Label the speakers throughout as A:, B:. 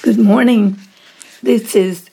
A: Good morning. This is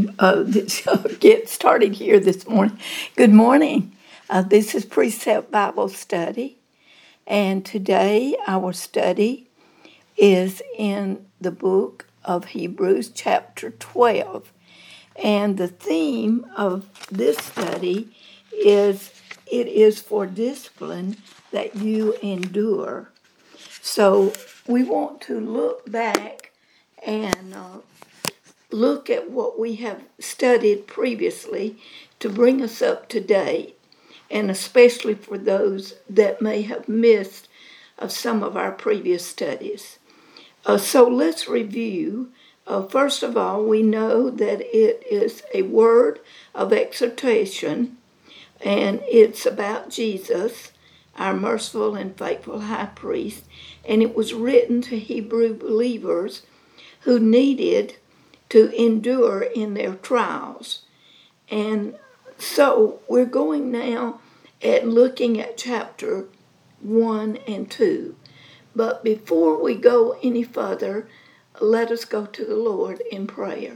A: get started here this morning. Good morning. This is Precept Bible Study, and today our study is in the book of Hebrews, chapter 12. And the theme of this study is it is for discipline that you endure. So we want to look back and look at what we have studied previously to bring us up to date, and especially for those that may have missed of some of our previous studies. So let's review. First of all, we know that it is a word of exhortation, and it's about Jesus, our merciful and faithful high priest, and it was written to Hebrew believers who needed to endure in their trials. And so we're going now at looking at chapter 1 and 2. But before we go any further, let us go to the Lord in prayer.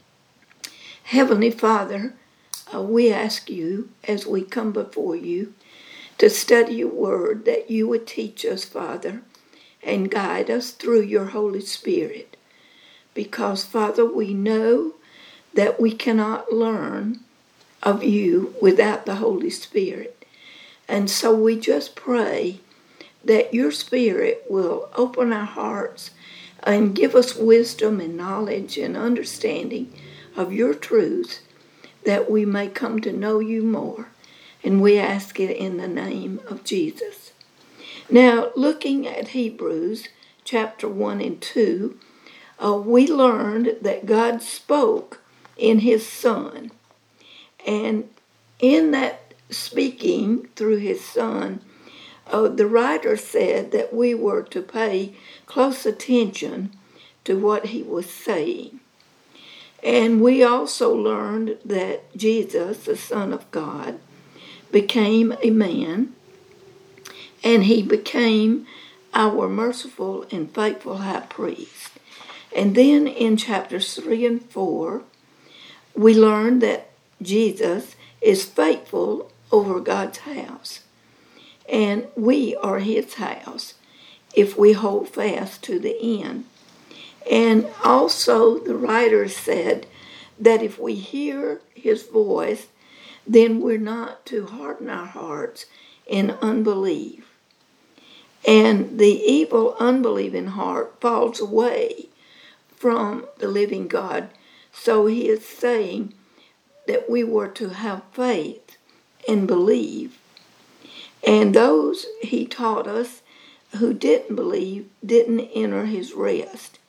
A: Heavenly Father, we ask you as we come before you to study your word, that you would teach us, Father, and guide us through your Holy Spirit. Because, Father, we know that we cannot learn of you without the Holy Spirit. And so we just pray that your Spirit will open our hearts and give us wisdom and knowledge and understanding of your truths, that we may come to know you more. And we ask it in the name of Jesus. Now, looking at Hebrews chapter 1 and 2, we learned that God spoke in his Son. And in that speaking through his Son, the writer said that we were to pay close attention to what he was saying. And we also learned that Jesus, the Son of God, became a man, and he became our merciful and faithful high priest. And then in chapters 3 and 4, we learn that Jesus is faithful over God's house. And we are his house if we hold fast to the end. And also the writer said that if we hear his voice, then we're not to harden our hearts in unbelief. And the evil, unbelieving heart falls away from the living God. So he is saying that we were to have faith and believe. And those, he taught us, who didn't believe didn't enter his rest.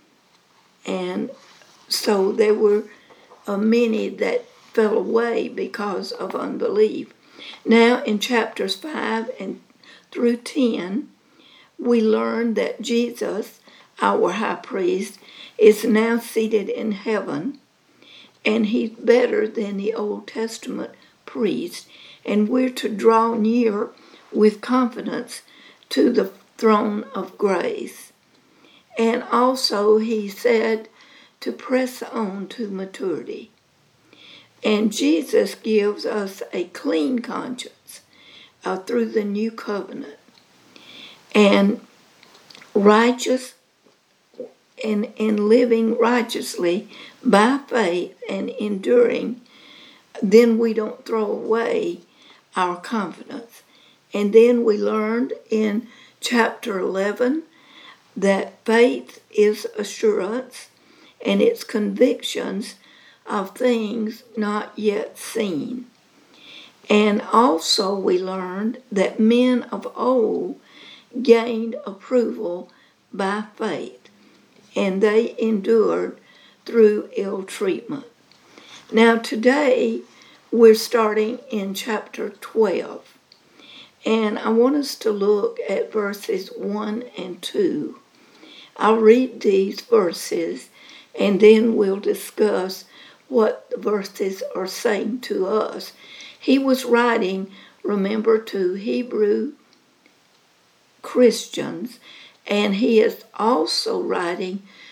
A: And so there were many that fell away because of unbelief. Now in chapters 5 and through 10, we learn that Jesus, our high priest, is now seated in heaven, and he's better than the Old Testament priest, and we're to draw near with confidence to the throne of grace. And also he said to press on to maturity. And Jesus gives us a clean conscience through the new covenant. And righteous and living righteously by faith and enduring, then we don't throw away our confidence. And then we learned in chapter 11 that faith is assurance, and it's convictions of things not yet seen. And also we learned that men of old gained approval by faith, and they endured through ill treatment. Now today we're starting in chapter 12, and I want us to look at verses 1 and 2. I'll read these verses, and then we'll discuss what the verses are saying to us. He was writing, remember, to Hebrew Christians, and he is also writing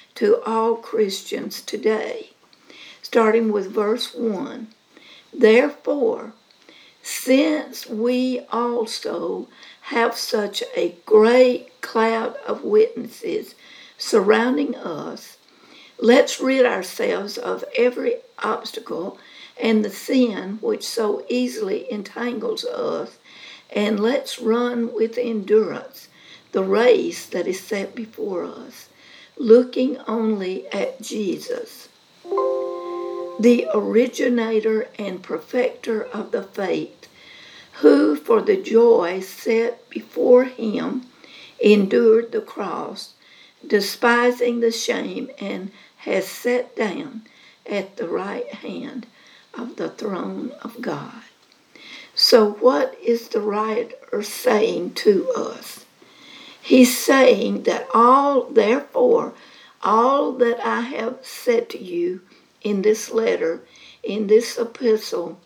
A: to all Christians today, starting with verse 1. Therefore, since we also have such a great cloud of witnesses surrounding us, let's rid ourselves of every obstacle and the sin which so easily entangles us, and let's run with endurance the race that is set before us, looking only at Jesus, the originator and perfecter of the faith, who for the joy set before him endured the cross, despising the shame, and has sat down at the right hand of the throne of God. So what is the writer saying to us? He's saying that therefore, all that I have said to you in this letter, in this epistle,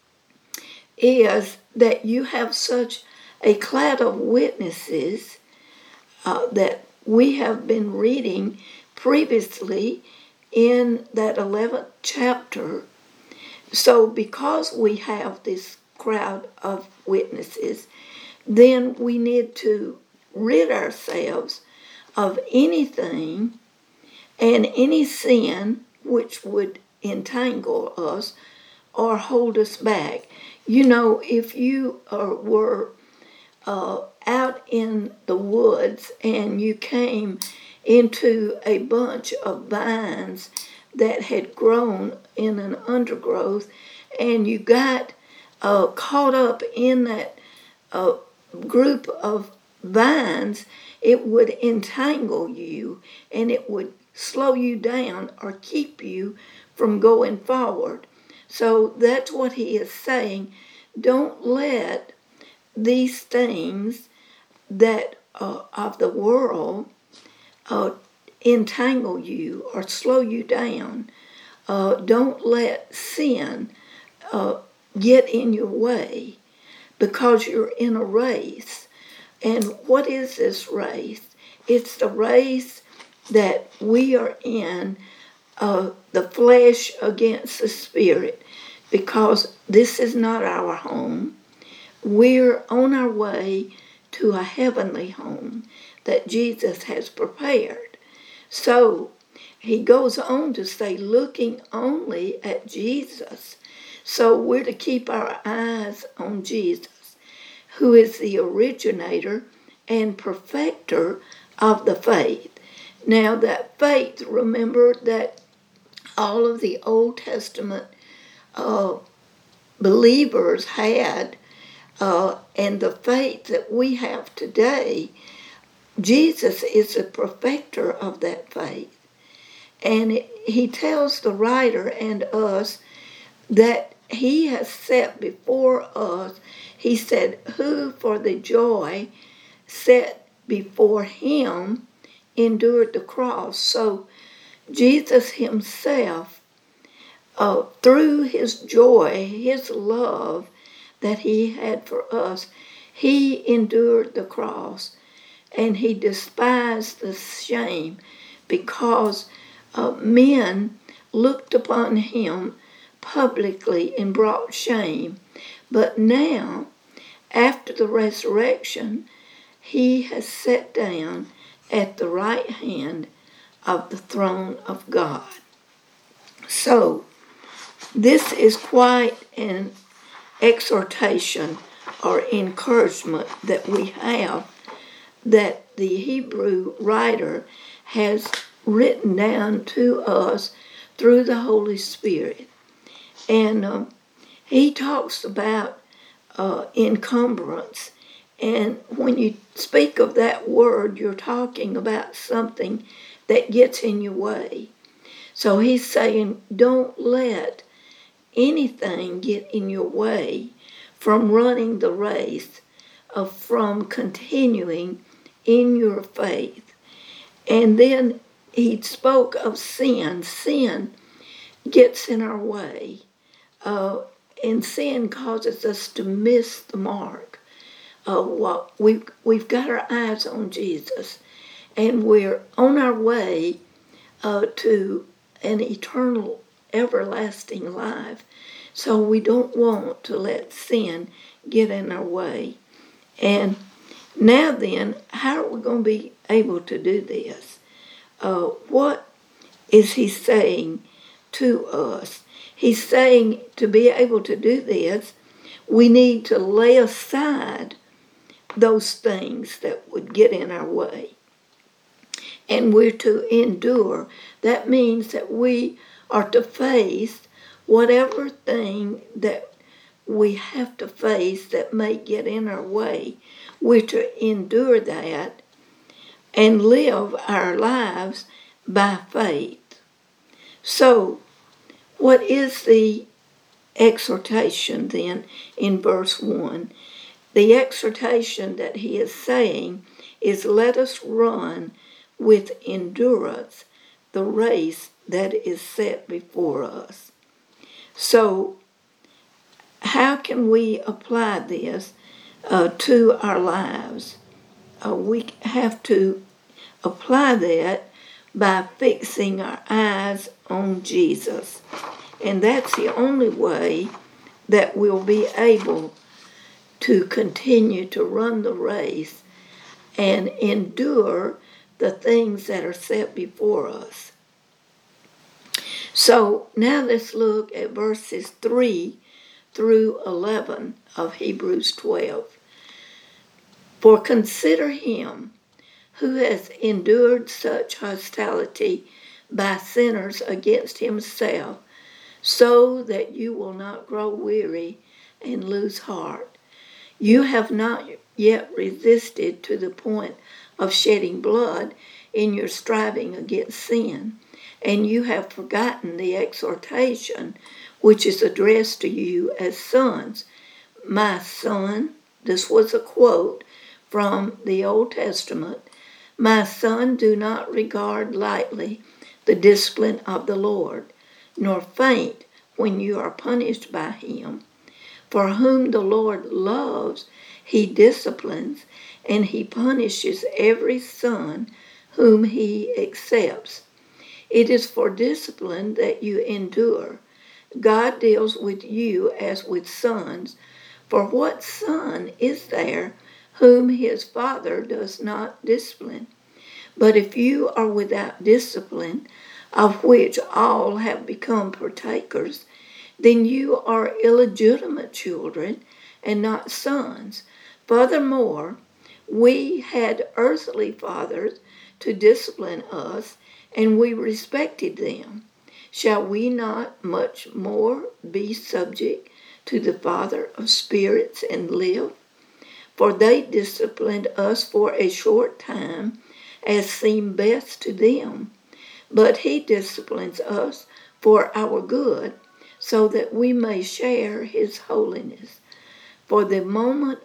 A: is that you have such a cloud of witnesses that we have been reading previously in that 11th chapter. So because we have this crowd of witnesses, then we need to rid ourselves of anything and any sin which would entangle us or hold us back. You know, if you were out in the woods and you came into a bunch of vines that had grown in an undergrowth, and you got caught up in that group of vines, it would entangle you and it would slow you down or keep you from going forward. So that's what he is saying. Don't let these things that of the world entangle you or slow you down. Don't let sin get in your way, because you're in a race. And what is this race? It's the race that we are in, the flesh against the spirit, because this is not our home. We're on our way to a heavenly home that Jesus has prepared. So he goes on to say, looking only at Jesus. So we're to keep our eyes on Jesus, who is the originator and perfecter of the faith. Now that faith, remember that all of the Old Testament believers had, and the faith that we have today, Jesus is the perfecter of that faith. And he tells the writer and us that he has set before us, he said, who for the joy set before him endured the cross. So Jesus himself, through his joy, his love that he had for us, he endured the cross, and he despised the shame, because men looked upon him publicly and brought shame. But now, after the resurrection, he has sat down at the right hand of the throne of God. So, this is quite an exhortation or encouragement that we have, that the Hebrew writer has written down to us through the Holy Spirit. And he talks about encumbrance. And when you speak of that word, you're talking about something that gets in your way. So he's saying, don't let anything get in your way from running the race, from continuing in your faith. And then he spoke of sin. Sin gets in our way, and sin causes us to miss the mark. We've got our eyes on Jesus, and we're on our way to an eternal, everlasting life. So we don't want to let sin get in our way. And now then, how are we going to be able to do this? What is he saying to us? He's saying to be able to do this, we need to lay aside those things that would get in our way. And we're to endure. That means that we are to face whatever thing that we have to face that may get in our way. We're to endure that and live our lives by faith. So, what is the exhortation then in verse 1? The exhortation that he is saying is, let us run with endurance the race that is set before us. So, how can we apply this to our lives? We have to apply that by fixing our eyes on Jesus. And that's the only way that we'll be able to continue to run the race and endure the things that are set before us. So now let's look at verses 3 through 11 of Hebrews 12. For consider him who has endured such hostility by sinners against himself, so that you will not grow weary and lose heart. You have not yet resisted to the point of shedding blood in your striving against sin, and you have forgotten the exhortation which is addressed to you as sons. My son, this was a quote from the Old Testament, my son, do not regard lightly the discipline of the Lord, nor faint when you are punished by him. For whom the Lord loves, he disciplines, and he punishes every son whom he accepts. It is for discipline that you endure. God deals with you as with sons. For what son is there whom his father does not discipline? But if you are without discipline, of which all have become partakers, then you are illegitimate children and not sons. Furthermore, we had earthly fathers to discipline us, and we respected them. Shall we not much more be subject to the Father of spirits and live? For they disciplined us for a short time, as seemed best to them. But he disciplines us for our good, so that we may share his holiness. For the moment,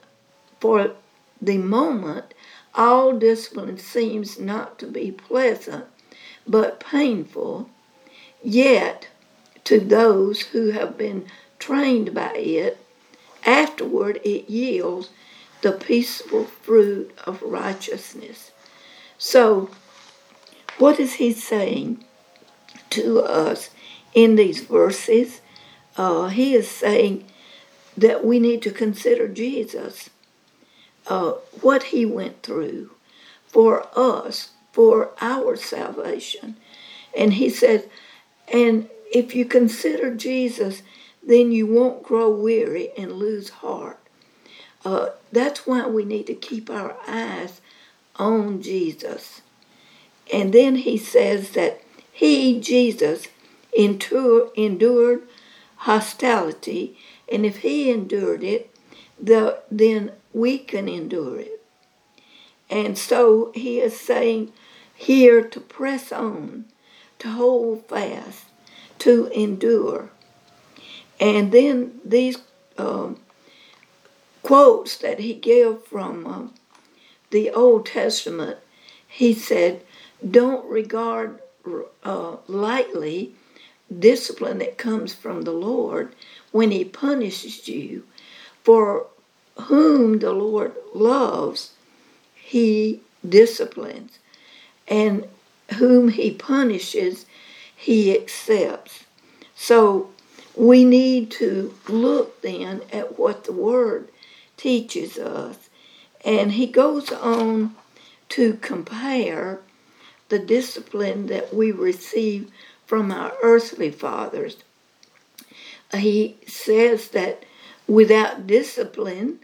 A: all discipline seems not to be pleasant, but painful. Yet, to those who have been trained by it, afterward it yields the peaceful fruit of righteousness. So, what is he saying to us in these verses? He is saying that we need to consider Jesus, what he went through for us, for our salvation. And he said, and if you consider Jesus, then you won't grow weary and lose heart. That's why we need to keep our eyes on Jesus. And then he says that he, Jesus, endured hostility, and if he endured it, then we can endure it. And so he is saying here to press on, to hold fast, to endure. And then these quotes that he gave from the Old Testament, he said, don't regard lightly discipline that comes from the Lord when he punishes you. For whom the Lord loves, he disciplines. And whom he punishes, he accepts. So we need to look then at what the Word teaches us. And he goes on to compare the discipline that we receive from our earthly fathers. He says that without discipline,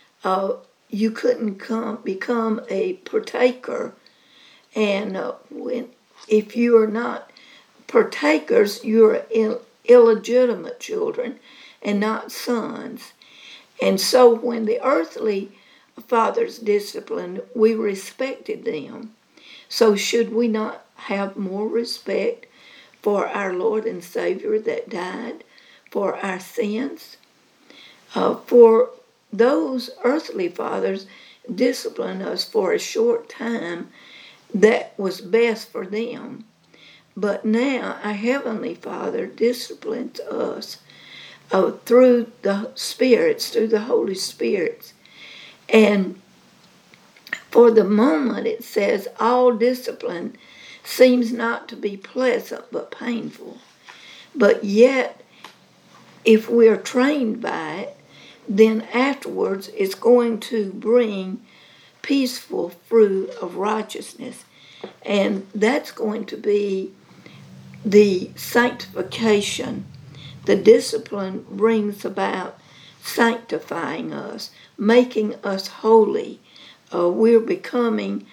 A: you couldn't become a partaker. And if you are not partakers, you're illegitimate children and not sons. And so when the earthly fathers disciplined, we respected them. So should we not have more respect for our Lord and Savior that died for our sins? For those earthly fathers disciplined us for a short time that was best for them. But now our Heavenly Father disciplines us through the spirits, through the Holy Spirits. And for the moment, it says, all discipline seems not to be pleasant but painful. But yet, if we are trained by it, then afterwards it's going to bring peaceful fruit of righteousness. And that's going to be the sanctification. The discipline brings about sanctifying us, making us holy. We're becoming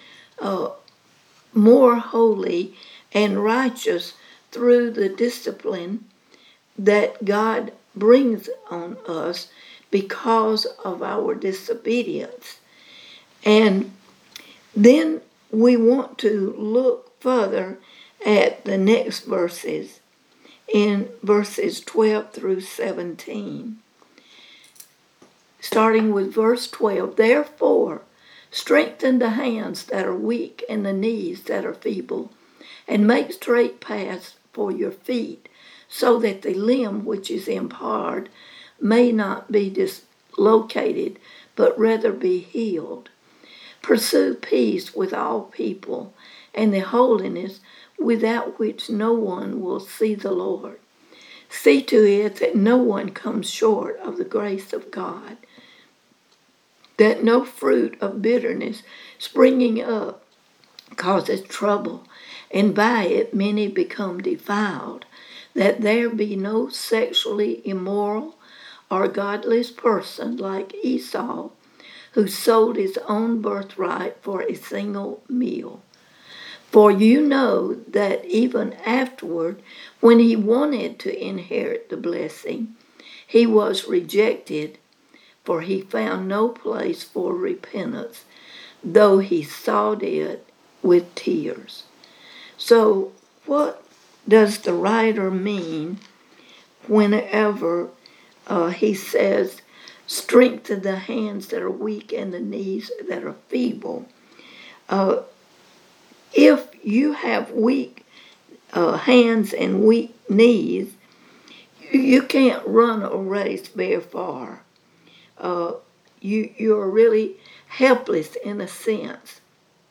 A: more holy and righteous through the discipline that God brings on us because of our disobedience. And then we want to look further at the next verses, in verses 12 through 17. Starting with verse 12, therefore, strengthen the hands that are weak and the knees that are feeble, and make straight paths for your feet, so that the limb which is impaired may not be dislocated, but rather be healed. Pursue peace with all people, and the holiness without which no one will see the Lord. See to it that no one comes short of the grace of God, that no fruit of bitterness springing up causes trouble, and by it many become defiled, that there be no sexually immoral or godless person like Esau, who sold his own birthright for a single meal. For you know that even afterward, when he wanted to inherit the blessing, he was rejected, for he found no place for repentance, though he sought it with tears. So what does the writer mean whenever he says, strengthen the hands that are weak and the knees that are feeble? If you have weak hands and weak knees, you can't run a race very far. You're really helpless in a sense.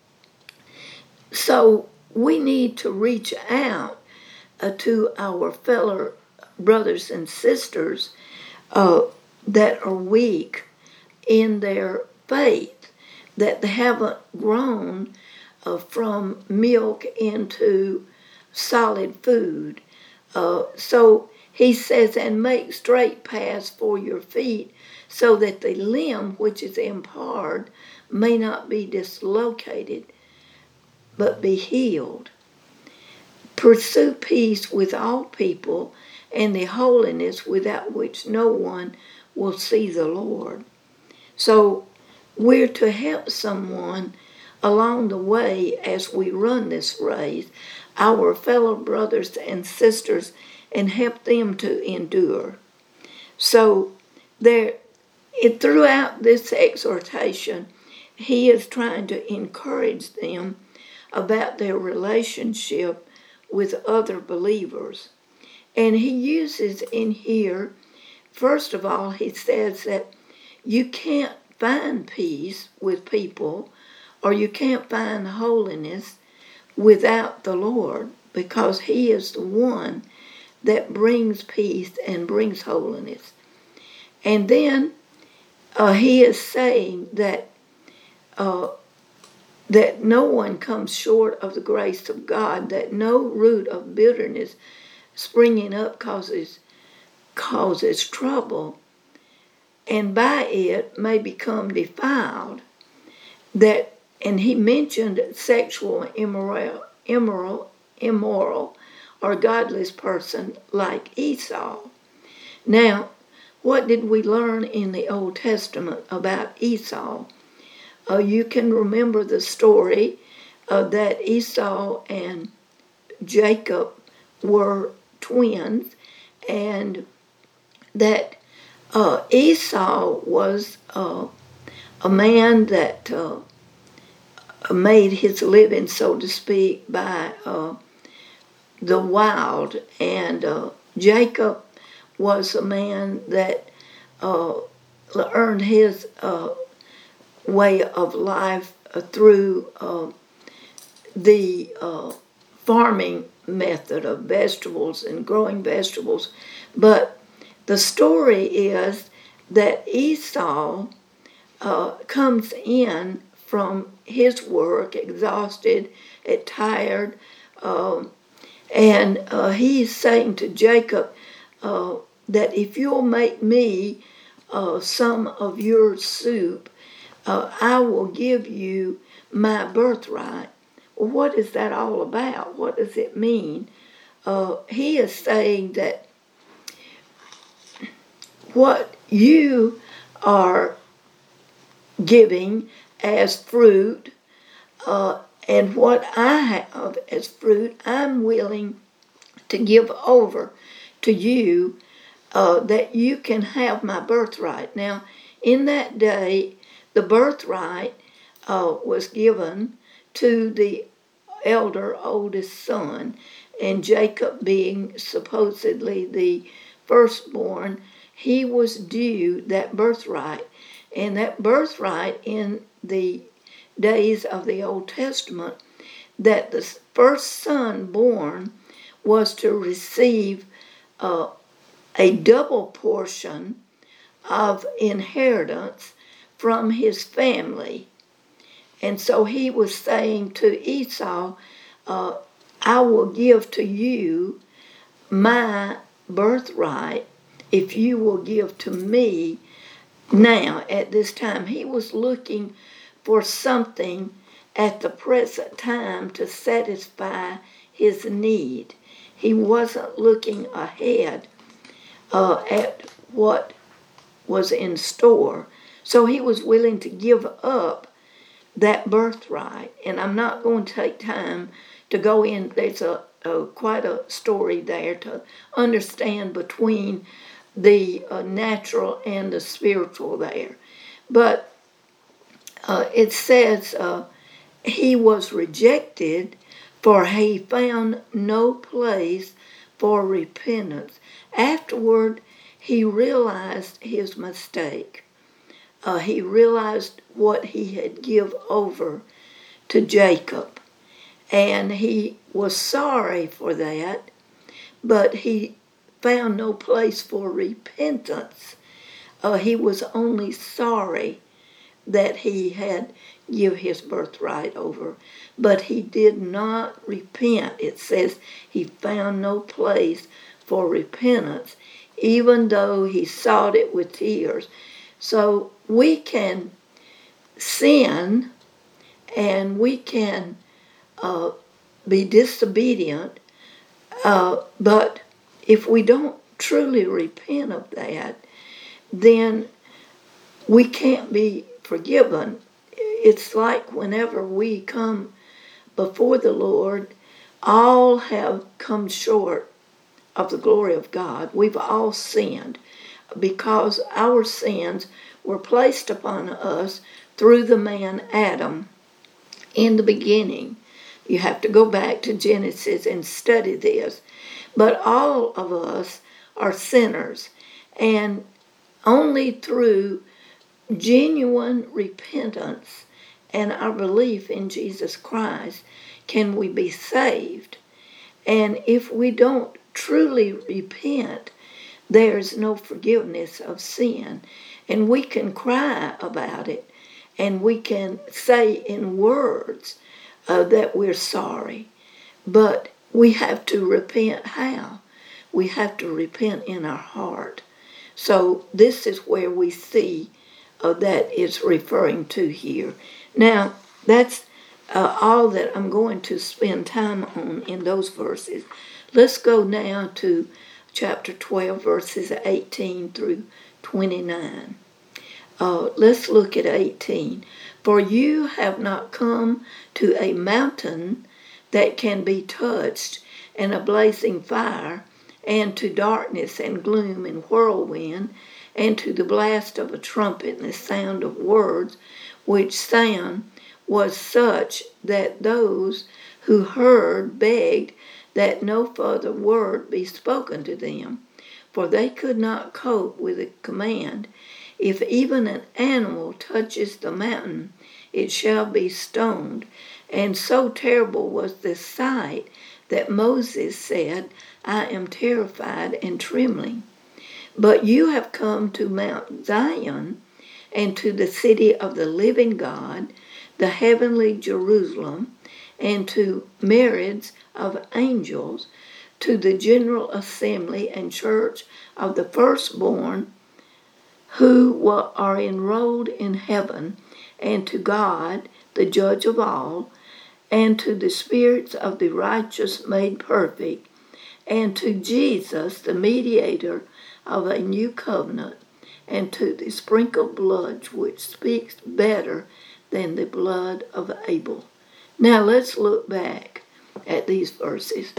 A: So we need to reach out to our fellow brothers and sisters that are weak in their faith, that they haven't grown from milk into solid food. So he says, and make straight paths for your feet, so that the limb which is impaired may not be dislocated, but be healed. Pursue peace with all people, and the holiness without which no one will see the Lord. So we're to help someone along the way as we run this race, our fellow brothers and sisters, and help them to endure. So throughout this exhortation, he is trying to encourage them about their relationship with other believers. And he uses in here, first of all, he says that you can't find peace with people, or you can't find holiness without the Lord, because he is the one that brings peace and brings holiness. And then he is saying that that no one comes short of the grace of God, that no root of bitterness springing up causes trouble, and by it may become defiled. And he mentioned sexual immoral or godless person like Esau. Now, what did we learn in the Old Testament about Esau? You can remember the story that Esau and Jacob were twins, and that Esau was a man that made his living, so to speak, by the wild, and Jacob was a man that earned his way of life through the farming method of vegetables and growing vegetables. But the story is that Esau comes in from his work exhausted, tired, and he's saying to Jacob that if you'll make me some of your soup, I will give you my birthright. Well, what is that all about? What does it mean? He is saying that what you are giving as fruit and what I have as fruit, I'm willing to give over to you that you can have my birthright. Now, in that day, the birthright was given to the oldest son, and Jacob being supposedly the firstborn, he was due that birthright. And that birthright in the days of the Old Testament, that the first son born was to receive a double portion of inheritance from his family. And so he was saying to Esau, I will give to you my birthright if you will give to me. Now, at this time, he was looking for something at the present time to satisfy his need. He wasn't looking ahead at what was in store. So he was willing to give up that birthright. And I'm not going to take time to go in. There's quite a story there to understand between the natural and the spiritual there. But it says he was rejected, for he found no place for repentance. Afterward, he realized his mistake. He realized what he had given over to Jacob. And he was sorry for that, but he found no place for repentance. He was only sorry that he had given his birthright over, but he did not repent. It says he found no place for repentance, even though he sought it with tears. So we can sin and we can be disobedient, but if we don't truly repent of that, then we can't be forgiven. It's like whenever we come before the Lord, all have come short of the glory of God. We've all sinned because our sins were placed upon us through the man Adam in the beginning. You have to go back to Genesis and study this. But all of us are sinners, and only through genuine repentance and our belief in Jesus Christ can we be saved. And if we don't truly repent, there's no forgiveness of sin. And we can cry about it, and we can say in words that we're sorry. But we have to repent how? We have to repent in our heart. So this is where we see that it's referring to here. Now, that's all that I'm going to spend time on in those verses. Let's go now to chapter 12, verses 18 through 29. Let's look at 18. For you have not come to a mountain that can be touched, and a blazing fire, and to darkness and gloom and whirlwind, and to the blast of a trumpet and the sound of words, which sound was such that those who heard begged that no further word be spoken to them, for they could not cope with the command, if even an animal touches the mountain, it shall be stoned. And so terrible was this sight that Moses said, I am terrified and trembling. But you have come to Mount Zion, and to the city of the living God, the heavenly Jerusalem, and to myriads of angels, to the general assembly and church of the firstborn who are enrolled in heaven, and to God, the judge of all, and to the spirits of the righteous made perfect, and to Jesus, the mediator of a new covenant, and to the sprinkled blood which speaks better than the blood of Abel. Now let's look back at these verses.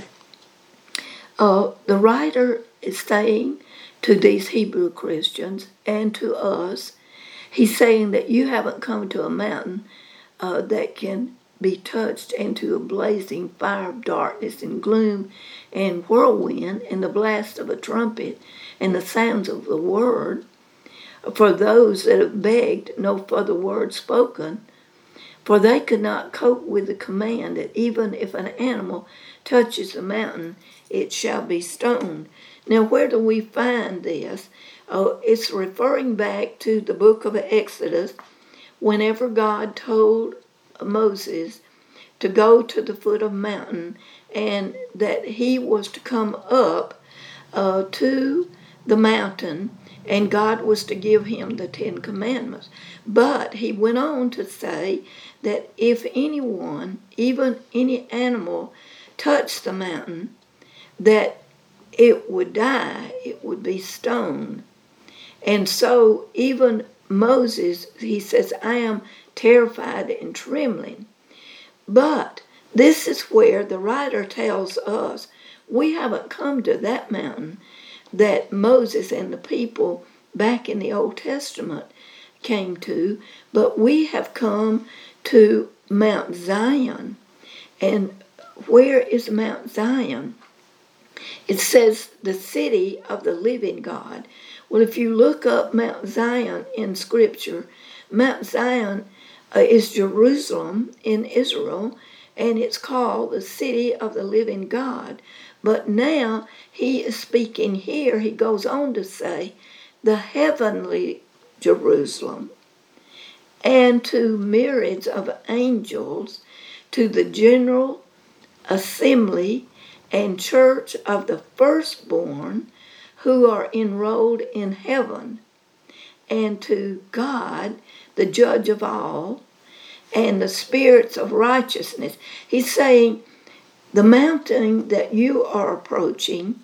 A: The writer is saying to these Hebrew Christians and to us, he's saying that you haven't come to a mountain that can be touched, and to a blazing fire of darkness and gloom and whirlwind and the blast of a trumpet and the sounds of the word, for those that have begged no further word spoken, for they could not cope with the command that even if an animal touches the mountain, it shall be stoned. Now, where do we find this? It's referring back to the book of Exodus, whenever God told Moses to go to the foot of a mountain, and that he was to come up to the mountain, and God was to give him the 10 Commandments. But he went on to say that if anyone, even any animal, touched the mountain, that it would die, it would be stoned. And so even Moses, he says, I am terrified and trembling. But this is where the writer tells us we haven't come to that mountain that Moses and the people back in the Old Testament came to, but we have come to Mount Zion. And where is Mount Zion? It says the city of the living God. Well, if you look up Mount Zion in Scripture, Mount Zion is Jerusalem in Israel, and it's called the city of the living God. But now he is speaking here, he goes on to say, the heavenly Jerusalem, and to myriads of angels, to the general assembly and church of the firstborn who are enrolled in heaven, and to God, the judge of all, and the spirits of righteousness. He's saying the mountain that you are approaching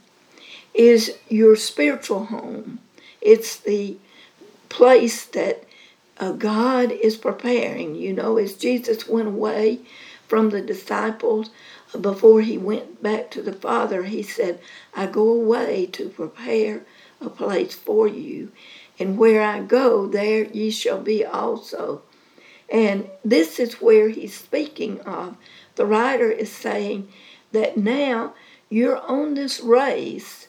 A: is your spiritual home. It's the place that God is preparing. You know, as Jesus went away from the disciples, before he went back to the Father, he said, I go away to prepare a place for you. And where I go, there ye shall be also. And this is where he's speaking of. The writer is saying that now you're on this race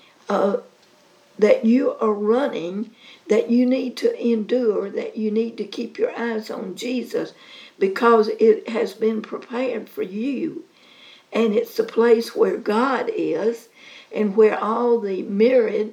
A: that you are running, that you need to endure, that you need to keep your eyes on Jesus, because it has been prepared for you. And it's the place where God is and where all the myriad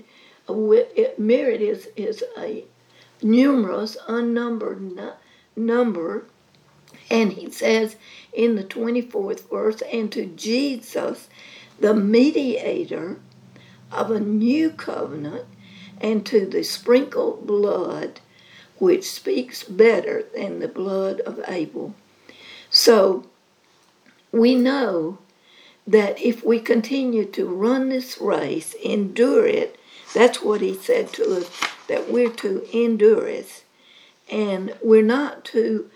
A: is a numerous, unnumbered number. And he says in the 24th verse, and to Jesus, the mediator of a new covenant, and to the sprinkled blood, which speaks better than the blood of Abel. So we know that if we continue to run this race, endure it, that's what he said to us, that we're to endure it. And we're not to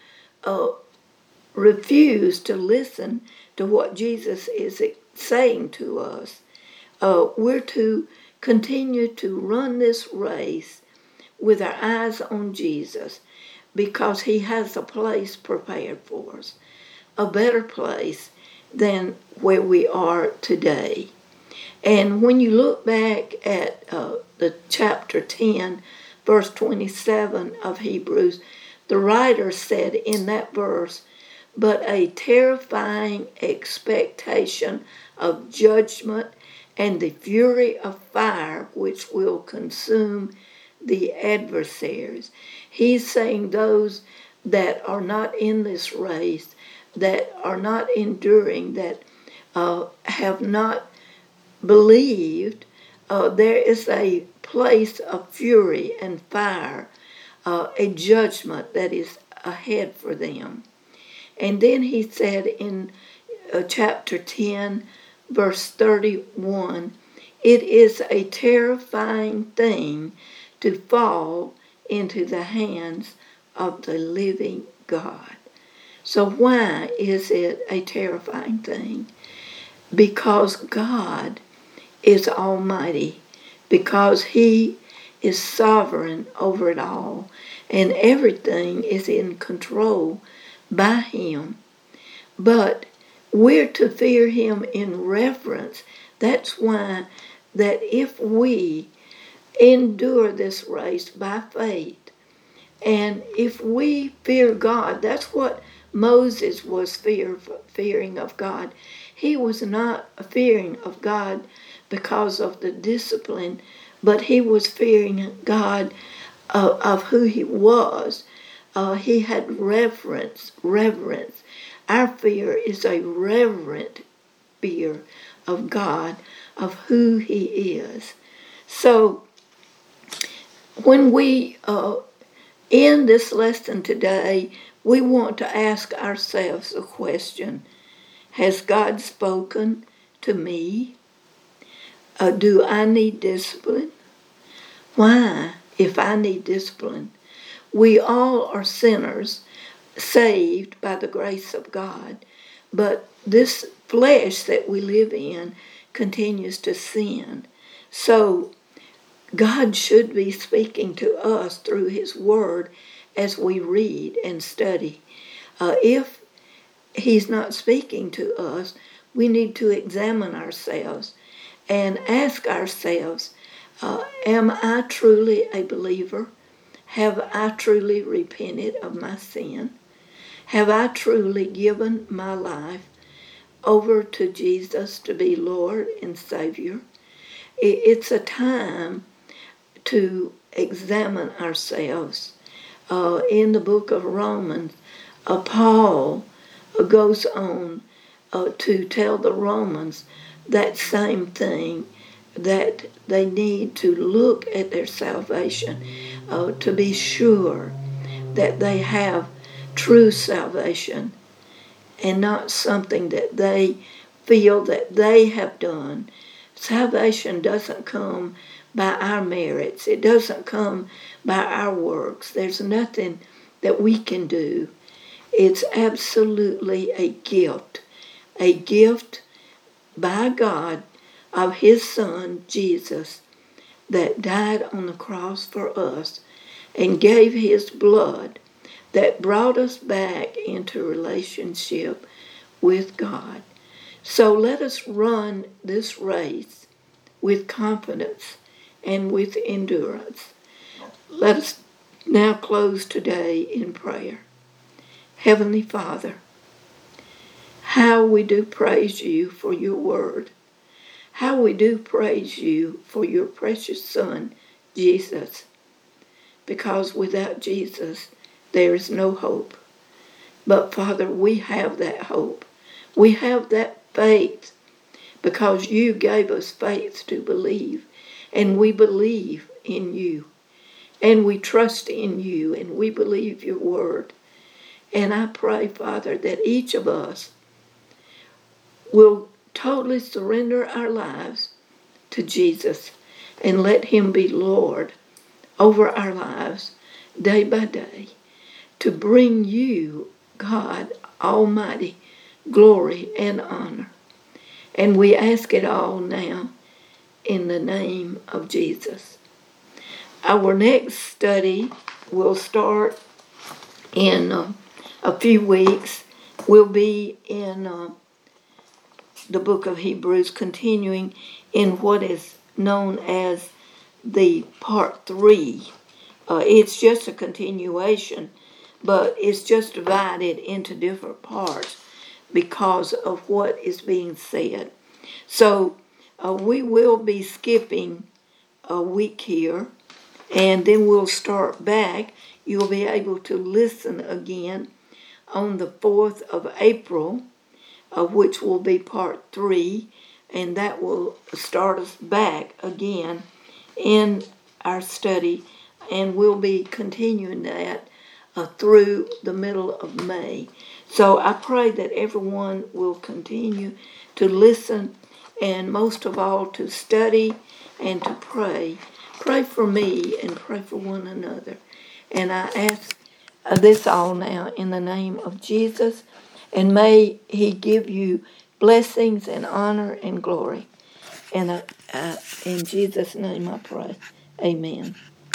A: refuse to listen to what Jesus is saying to us. We're to continue to run this race with our eyes on Jesus, because he has a place prepared for us, a better place than where we are today. And when you look back at the chapter 10, verse 27 of Hebrews, the writer said in that verse, but a terrifying expectation of judgment and the fury of fire which will consume the adversaries. He's saying those that are not in this race, that are not enduring, that have not believed, there is a place of fury and fire, a judgment that is ahead for them. And then he said in chapter 10, verse 31, it is a terrifying thing to fall into the hands of the living God. So why is it a terrifying thing? Because God is almighty, because he is sovereign over it all, and everything is in control by him. But we're to fear him in reverence. That's why that if we endure this race by faith, and if we fear God, that's what Moses was fearing of God. He was not fearing of God because of the discipline, but he was fearing God of who he was. He had reverence. Our fear is a reverent fear of God, of who he is. So when we end this lesson today, we want to ask ourselves a question. Has God spoken to me? Do I need discipline? Why, if I need discipline? We all are sinners, saved by the grace of God, but this flesh that we live in continues to sin. So God should be speaking to us through his word as we read and study. If he's not speaking to us, we need to examine ourselves and ask ourselves, am I truly a believer? Have I truly repented of my sin? Have I truly given my life over to Jesus to be Lord and Savior? It's a time to examine ourselves. In the book of Romans, Paul goes on to tell the Romans that same thing, that they need to look at their salvation to be sure that they have true salvation and not something that they feel that they have done. Salvation doesn't come by our merits. It doesn't come by our works. There's nothing that we can do. It's absolutely a gift by God of his Son, Jesus, that died on the cross for us and gave his blood that brought us back into relationship with God. So let us run this race with confidence and with endurance. Let us now close today in prayer. Heavenly Father, how we do praise you for your word. How we do praise you for your precious Son, Jesus. Because without Jesus, there is no hope. But Father, we have that hope. We have that faith because you gave us faith to believe. And we believe in you. And we trust in you. And we believe your word. And I pray, Father, that each of us will totally surrender our lives to Jesus and let him be Lord over our lives day by day to bring you, God Almighty, glory and honor. And we ask it all now in the name of Jesus. Our next study will start in a few weeks. We'll be in the book of Hebrews, continuing in what is known as the part 3. It's just a continuation, but it's just divided into different parts because of what is being said. So we will be skipping a week here, and then we'll start back. You'll be able to listen again on the 4th of April, which will be part 3, and that will start us back again in our study, and we'll be continuing that through the middle of May. So I pray that everyone will continue to listen, and most of all to study and to pray. Pray for me and pray for one another. And I ask this all now in the name of Jesus, and may he give you blessings and honor and glory. And in Jesus' name I pray. Amen.